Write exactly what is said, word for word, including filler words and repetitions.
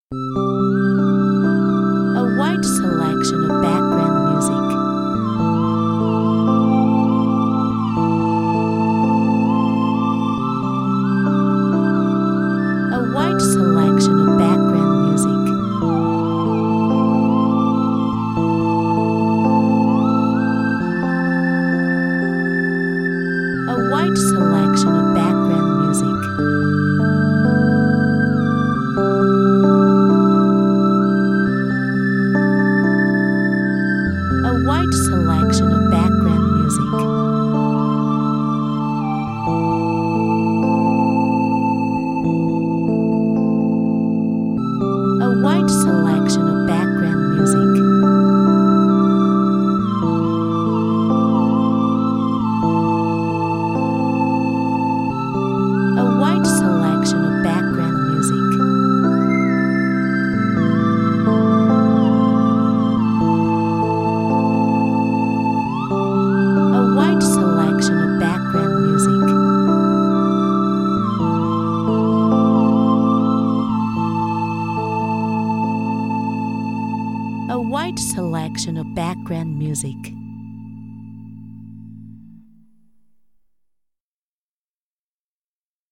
A wide selection of background music. A wide selection of background music. A wide selection of background music. A wide selection of background music. A wide selection of background music. A wide selection of background music. A wide selection of background music. A wide selection of background music.